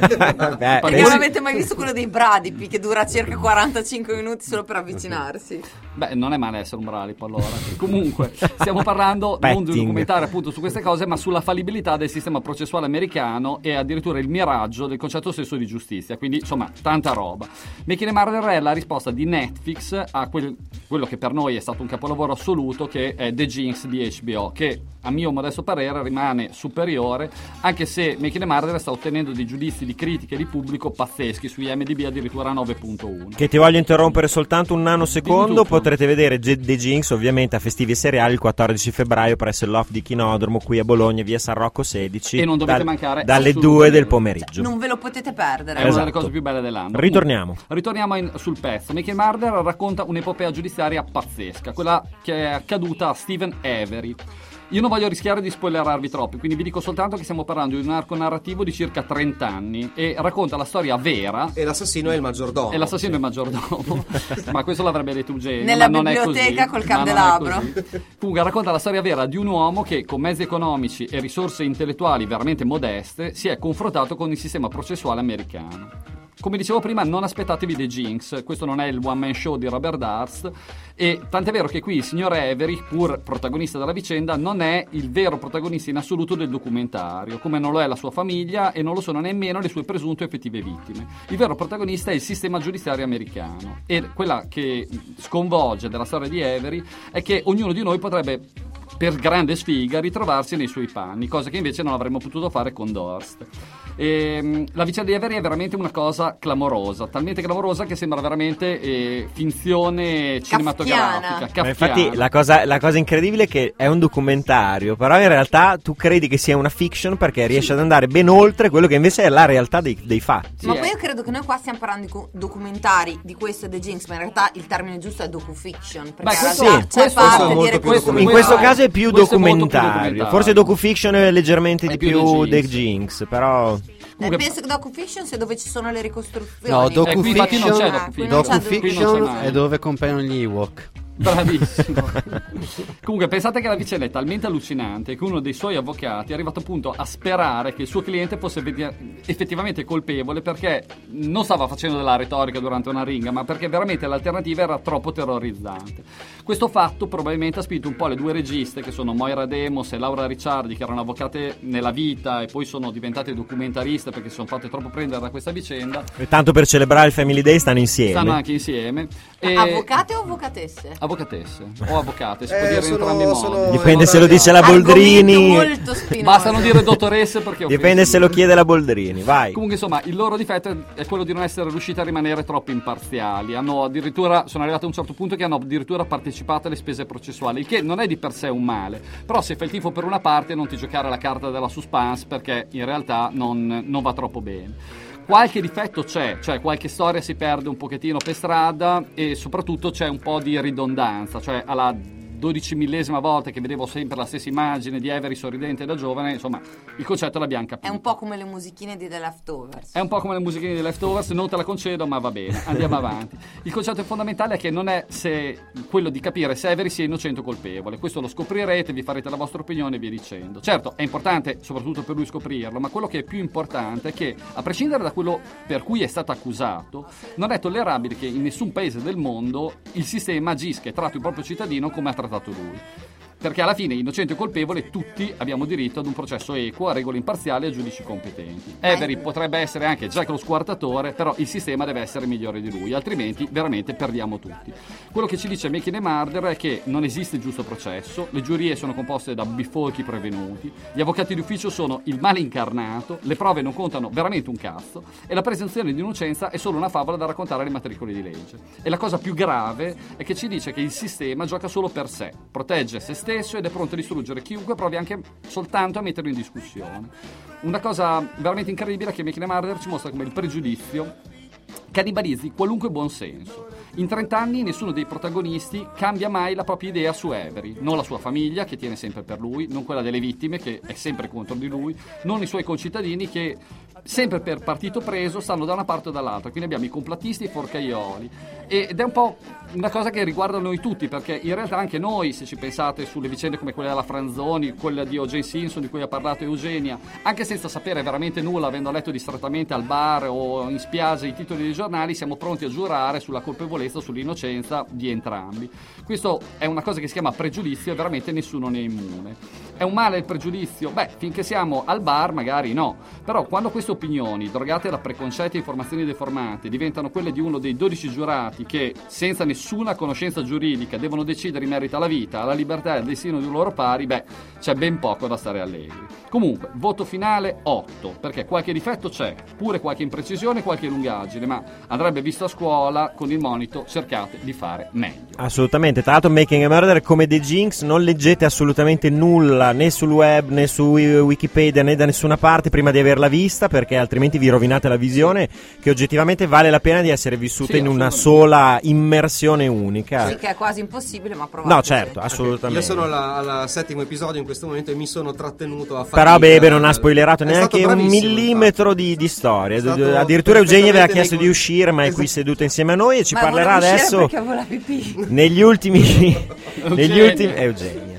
Beh, Perché non avete mai visto quello dei bradipi, che dura circa quarantacinque minuti solo per avvicinarsi? Beh, non è male essere un bradipo allora. Comunque, stiamo parlando non di un Petting. documentario appunto su queste cose, ma sulla fallibilità del sistema processuale americano e addirittura il miraggio del concetto stesso di giustizia. Quindi, insomma, tanta roba. Making a Murderer è la risposta di Netflix a quel, quello che per noi è stato un capolavoro assoluto, che è The Jinx di H B O, che a mio modesto parere rimane superiore, anche se Making a Murderer sta ottenendo dei giudizi di critica e di pubblico pazzeschi, su I M D B addirittura nove virgola uno. Che ti voglio interrompere soltanto un nanosecondo. Dimmi tutto. Potrete vedere G- The Jinx ovviamente a Festivi e Seriali il quattordici febbraio presso il Loft di Chinodromo qui a Bologna, via San Rocco sedici, E non dovete dal- mancare dalle assolutamente. due del pomeriggio. Non ve lo potete perdere. È una Esatto. delle cose più belle dell'anno. Ritorniamo. Comunque, ritorniamo in- sul pezzo. Making a Murderer racconta un'epopea giudiziaria pazzesca, quella che è accaduta a Stephen Avery. Io non voglio rischiare di spoilerarvi troppo, quindi vi dico soltanto che stiamo parlando di un arco narrativo di circa trenta anni e racconta la storia vera. E l'assassino è il maggiordomo. E l'assassino è il maggiordomo. Ma questo l'avrebbe detto Eugenio. Nella ma non è biblioteca così, col ma non è candelabro. così. Comunque racconta la storia vera di un uomo che con mezzi economici e risorse intellettuali veramente modeste si è confrontato con il sistema processuale americano. Come dicevo prima, non aspettatevi The Jinx, questo non è il one man show di Robert Durst, e tant'è vero che qui il signor Avery, pur protagonista della vicenda, non è il vero protagonista in assoluto del documentario, come non lo è la sua famiglia e non lo sono nemmeno le sue presunte effettive vittime. Il vero protagonista è il sistema giudiziario americano, e quella che sconvolge della storia di Avery è che ognuno di noi potrebbe, per grande sfiga, ritrovarsi nei suoi panni, cosa che invece non avremmo potuto fare con Durst. E, la vicenda di Avery è veramente una cosa clamorosa, talmente clamorosa che sembra veramente eh, finzione cinematografica, kafkiana. Ma infatti la cosa, la cosa incredibile è che è un documentario, però in realtà tu credi che sia una fiction perché riesce Sì. ad andare ben oltre quello che invece è la realtà dei, dei fatti. Ma poi io credo che noi qua stiamo parlando di co- documentari di questo e The Jinx, ma in realtà il termine giusto è docufiction. Perché Beh, in questo- realtà sì, c'è questo parte è di molto recupero. più documentario. In questo caso è più Questo è molto più documentario. documentario. Forse docufiction è leggermente È di più più The The Jinx. Jinx, però Eh, penso che docufiction sia dove ci sono le ricostruzioni. No, Eh, qui infatti non c'è docufiction, Ah, qui non c'è docufiction qui non c'è mai. è dove compaiono gli Ewok. Bravissimo. Comunque pensate che la vicenda è talmente allucinante che uno dei suoi avvocati è arrivato appunto a sperare che il suo cliente fosse vedi- effettivamente colpevole, perché non stava facendo della retorica durante una ringa, ma perché veramente l'alternativa era troppo terrorizzante. Questo fatto probabilmente ha spinto un po' le due registe, che sono Moira Demos e Laura Ricciardi, che erano avvocate nella vita e poi sono diventate documentariste perché si sono fatte troppo prendere da questa vicenda. e tanto per celebrare il Family Day stanno insieme. Stanno anche insieme. E... Avvocate o avvocatesse? Avvocatesse o avvocate, si può Eh, dire in sono- entrambi i modi. sono- Dipende se lo dice la Boldrini. Argomento molto spinoso. Basta non dire dottoresse perché Dipende se lo chiede la Boldrini, vai. Comunque insomma il loro difetto è quello di non essere riusciti a rimanere troppo imparziali. Hanno addirittura, sono arrivati a un certo punto che hanno addirittura partecipato alle spese processuali, il che non è di per sé un male, però se fai il tifo per una parte non ti giocare la carta della suspense, perché in realtà non, non va troppo bene. Qualche difetto c'è, cioè qualche storia si perde un pochettino per strada e soprattutto c'è un po' di ridondanza, cioè alla dodici millesima volta che vedevo sempre la stessa immagine di Avery sorridente da giovane, insomma, il concetto l'abbiamo capito. È un po' come le musichine di The Leftovers. È un po' come le musichine di Leftovers, non te la concedo, ma va bene, andiamo avanti. Il concetto fondamentale è che non è se quello di capire se Avery sia innocente o colpevole. Questo lo scoprirete, vi farete la vostra opinione e via dicendo. Certo, è importante soprattutto per lui scoprirlo, ma quello che è più importante è che, a prescindere da quello per cui è stato accusato, non è tollerabile che in nessun paese del mondo il sistema agisca e tratti il proprio cittadino come ha trattato lui. Perché alla fine, innocente o colpevole, tutti abbiamo diritto ad un processo equo, a regole imparziali e a giudici competenti. Avery potrebbe essere anche Jack lo squartatore, però il sistema deve essere migliore di lui, altrimenti veramente perdiamo tutti. Quello che ci dice Making a Murder è che non esiste giusto processo, le giurie sono composte da bifolchi prevenuti, gli avvocati d'ufficio sono il male incarnato, le prove non contano veramente un cazzo e la presunzione di innocenza è solo una favola da raccontare alle matricole di legge. E la cosa più grave è che ci dice che il sistema gioca solo per sé, protegge se stesso ed è pronto a distruggere chiunque provi anche soltanto a metterlo in discussione. Una cosa veramente incredibile è che Making a Murder ci mostra come il pregiudizio cannibalizzi qualunque buon senso. In trent'anni nessuno dei protagonisti cambia mai la propria idea su Avery, non la sua famiglia che tiene sempre per lui, non quella delle vittime che è sempre contro di lui, non i suoi concittadini che sempre per partito preso stanno da una parte o dall'altra, quindi abbiamo i complottisti e i forcaioli, ed è un po' una cosa che riguarda noi tutti, perché in realtà anche noi, se ci pensate sulle vicende come quella della Franzoni, quella di O J Simpson di cui ha parlato Eugenia, anche senza sapere veramente nulla, avendo letto distrattamente al bar o in spiaggia i titoli dei giornali, siamo pronti a giurare sulla colpevolezza o sull'innocenza di entrambi. Questo è una cosa che si chiama pregiudizio e veramente nessuno ne è immune. È un male il pregiudizio? Beh, finché siamo al bar magari no, però quando queste opinioni, drogate da preconcetti e informazioni deformate, diventano quelle di uno dei dodici giurati che, senza nessuna conoscenza giuridica, devono decidere in merito alla vita, alla libertà e al destino di un loro pari, beh, c'è ben poco da stare allegri. Comunque, voto finale otto, perché qualche difetto c'è, pure qualche imprecisione, qualche lungaggine, ma andrebbe visto a scuola con il monito, cercate di fare meglio. Assolutamente, tra l'altro Making a Murder come The Jinx non leggete assolutamente nulla né sul web né su Wikipedia né da nessuna parte prima di averla vista, perché altrimenti vi rovinate la visione, che oggettivamente vale la pena di essere vissuta sì, in una sola immersione unica. Sì, che è quasi impossibile, ma provate. No, certo, assolutamente. Io sono alla, alla settimo episodio in questo momento e mi sono trattenuto a fare. Però Bebe non ha spoilerato neanche un millimetro di, di storia. Addirittura Eugenia aveva chiesto di uscire, ma è qui seduta insieme a noi e ci ma parlerà adesso negli ultimi negli ultimi Eugenia.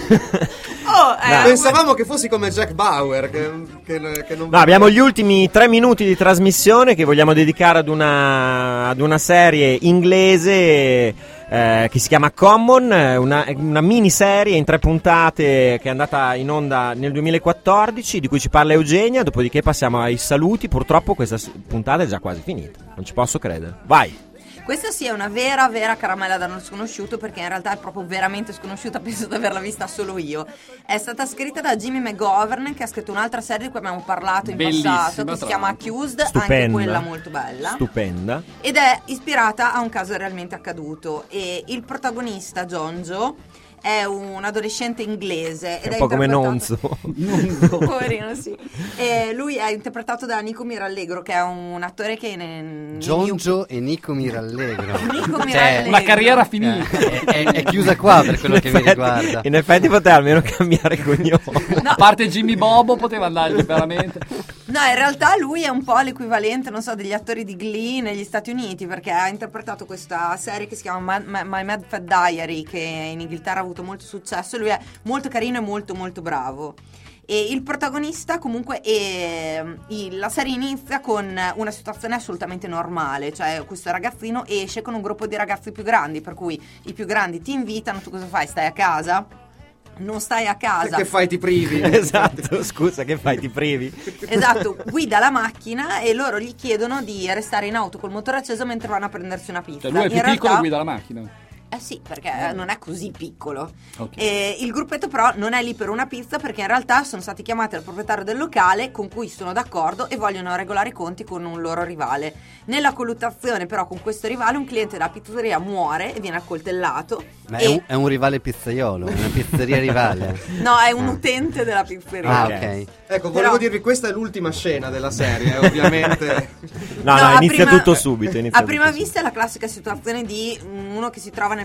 Oh, eh, no. Pensavamo che fossi come Jack Bauer che, che, che non... No, abbiamo gli ultimi tre minuti di trasmissione che vogliamo dedicare ad una, ad una serie inglese eh, che si chiama Common, una, una miniserie in tre puntate che è andata in onda nel duemilaquattordici, di cui ci parla Eugenia, dopodiché passiamo ai saluti. Purtroppo questa puntata è già quasi finita, non ci posso credere. Vai! Questa sì è una vera vera caramella da non sconosciuto, perché in realtà è proprio veramente sconosciuta, penso di averla vista solo io. È stata scritta da Jimmy McGovern, che ha scritto un'altra serie di cui abbiamo parlato in bellissima, passato, che si chiama Accused, stupenda, anche quella molto bella. Stupenda. Ed è ispirata a un caso realmente accaduto, e il protagonista Jonjo è un adolescente inglese ed è un è po' come Nonzo. Poverino, sì. E lui è interpretato da Nico Mirallegro, che è un attore che ne, Jonjo e Nico Mirallegro. Nico Cioè, Mirallegro. la carriera finita. È, è, è chiusa qua per quello in che effetti, mi riguarda. In effetti poteva almeno cambiare cognome. No. A parte Jimmy Bobo poteva andargli veramente. No, in realtà lui è un po' l'equivalente, non so, degli attori di Glee negli Stati Uniti, perché ha interpretato questa serie che si chiama My, My Mad Fat Diary, che in Inghilterra ha avuto molto successo. Lui è molto carino e molto molto bravo. E il protagonista comunque è, la serie inizia con una situazione assolutamente normale, cioè questo ragazzino esce con un gruppo di ragazzi più grandi, per cui i più grandi ti invitano, tu cosa fai? Stai a casa? Non stai a casa. Che fai, ti privi? Esatto, scusa, che fai, ti privi? Esatto, guida la macchina e loro gli chiedono di restare in auto col motore acceso mentre vanno a prendersi una pizza. Cioè lui è più in piccolo realtà, e guida la macchina. Eh sì, perché non è così piccolo. Okay. E il gruppetto però non è lì per una pizza, perché in realtà sono stati chiamati dal proprietario del locale, con cui sono d'accordo e vogliono regolare i conti con un loro rivale. Nella colluttazione però con questo rivale un cliente della pizzeria muore e viene accoltellato. Ma e... è, un, è un rivale pizzaiolo, una pizzeria rivale. No, è un utente della pizzeria. Ah, ok. Ecco, volevo Però... dirvi, questa è l'ultima scena della serie, ovviamente. No, no, No, inizia prima- tutto subito. Inizia A prima tutto vista è la classica situazione di uno che si trova nel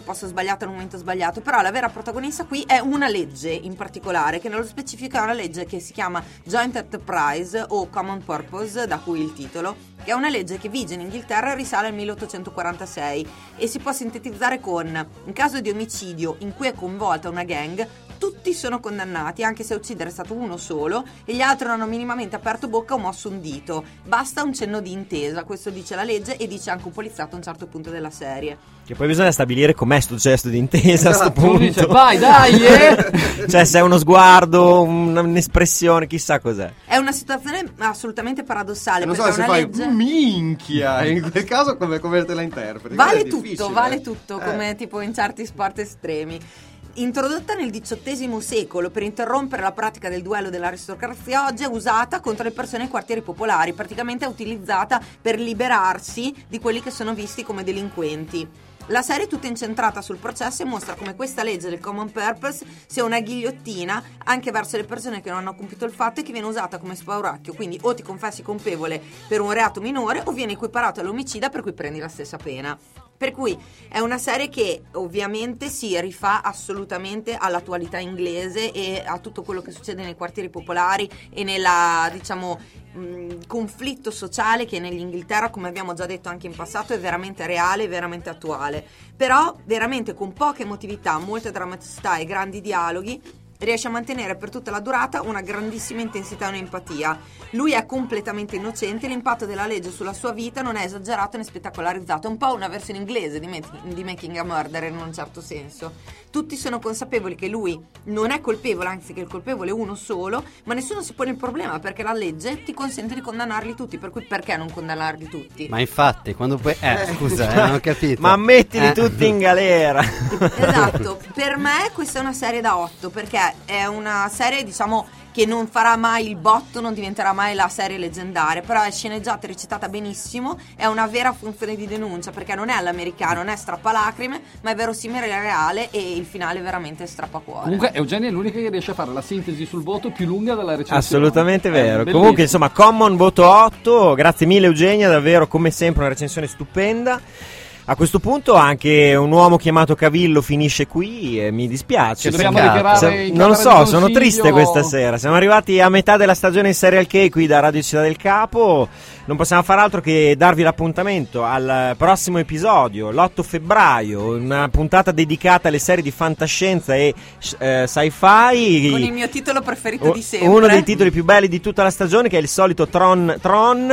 nel posto sbagliato al momento sbagliato, però la vera protagonista qui è una legge in particolare, che nello specifico è una legge che si chiama Joint Enterprise o Common Purpose, da cui il titolo, che è una legge che vige in Inghilterra e risale al milleottocentoquarantasei e si può sintetizzare con: in caso di omicidio in cui è coinvolta una gang, tutti sono condannati, anche se a uccidere è stato uno solo e gli altri non hanno minimamente aperto bocca o mosso un dito. Basta un cenno di intesa, questo dice la legge e dice anche un poliziotto a un certo punto della serie. Che poi bisogna stabilire com'è sto gesto di intesa a sto punto. Dice, vai, dai, eh! Cioè, se è uno sguardo, un- un'espressione, chissà cos'è. È una situazione assolutamente paradossale, Non so perché se è una fai legge... minchia, in quel caso come, come te la interpreti? Vale È tutto, difficile, vale eh. tutto, Eh. come tipo in certi sport estremi. Introdotta nel diciottesimo secolo per interrompere la pratica del duello dell'aristocrazia, oggi è usata contro le persone ai quartieri popolari, praticamente è utilizzata per liberarsi di quelli che sono visti come delinquenti. La serie è tutta incentrata sul processo e mostra come questa legge del common purpose sia una ghigliottina anche verso le persone che non hanno compiuto il fatto e che viene usata come spauracchio, quindi o ti confessi colpevole per un reato minore o viene equiparato all'omicida per cui prendi la stessa pena. Per cui è una serie che ovviamente si rifà assolutamente all'attualità inglese e a tutto quello che succede nei quartieri popolari e nella, diciamo, mh, conflitto sociale che nell'Inghilterra, come abbiamo già detto anche in passato, è veramente reale e veramente attuale. Però veramente con poca emotività, molta drammaticità e grandi dialoghi riesce a mantenere per tutta la durata una grandissima intensità e un'empatia. Lui è completamente innocente, l'impatto della legge sulla sua vita non è esagerato né spettacolarizzato, è un po' una versione inglese di, Making, di Making a Murderer in un certo senso. Tutti sono consapevoli che lui non è colpevole, anzi che il colpevole è uno solo, ma nessuno si pone il problema perché la legge ti consente di condannarli tutti, per cui perché non condannarli tutti? Ma infatti, quando poi... Eh, scusa, eh, non ho capito. Ma mettili Eh. tutti in galera. Esatto, per me questa è una serie da otto perché è una serie, diciamo, che non farà mai il botto, non diventerà mai la serie leggendaria, però è sceneggiata e recitata benissimo, è una vera funzione di denuncia perché non è all'americano, non è strappalacrime, ma è verosimile e reale e il finale è veramente strappacuore. Comunque Eugenia è l'unica che riesce a fare la sintesi sul voto più lunga della recensione. Assolutamente È vero. bellissimo. Comunque, insomma, Common voto otto. Grazie mille Eugenia, davvero come sempre una recensione stupenda. A questo punto anche un uomo chiamato Cavillo finisce qui e mi dispiace. Che dobbiamo Peccato. dichiarare Se- in Non lo Camera so, del sono Consiglio. triste questa sera. Siamo arrivati a metà della stagione di Serial K qui da Radio Città del Capo. Non possiamo fare altro che darvi l'appuntamento al prossimo episodio, l'otto febbraio, una puntata dedicata alle serie di fantascienza e eh, sci-fi. Con il mio titolo preferito O- di sempre. Uno dei titoli più belli di tutta la stagione, che è il solito Tron Tron,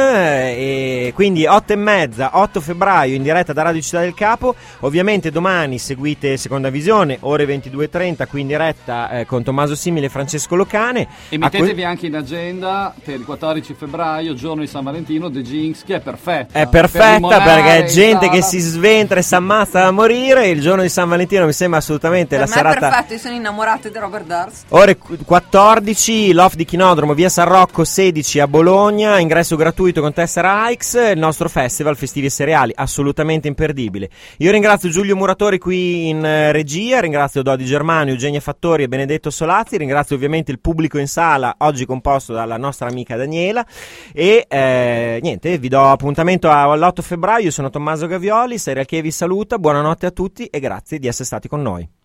eh, e quindi otto e mezza, otto febbraio in diretta da Radio Città del Capo. Ovviamente domani seguite Seconda Visione, ore ventidue e trenta, qui in diretta eh, con Tommaso Simile e Francesco Locane. E A mettetevi que- anche in agenda per il quattordici febbraio, giorno di San Valentino, The Jinx, che è perfetta. È Per perfetta limonare perché è in gente sala. che si sventra e si ammazza da morire. Il giorno di San Valentino mi sembra assolutamente Per la me è serata. perfetto, io sono innamorata di Robert Durst. Ore quattordici, Loft di Chinodromo, via San Rocco sedici a Bologna, ingresso gratuito con tessera Aix, il nostro festival Festivi e Seriali, assolutamente imperdibile. Io ringrazio Giulio Muratori qui in eh, regia, ringrazio Dodi Germano, Eugenia Fattori e Benedetto Solazzi, ringrazio ovviamente il pubblico in sala, oggi composto dalla nostra amica Daniela, e eh, niente, vi do appuntamento all'otto febbraio. Io sono Tommaso Gavioli, Serial K vi saluta, buonanotte a tutti e grazie di essere stati con noi.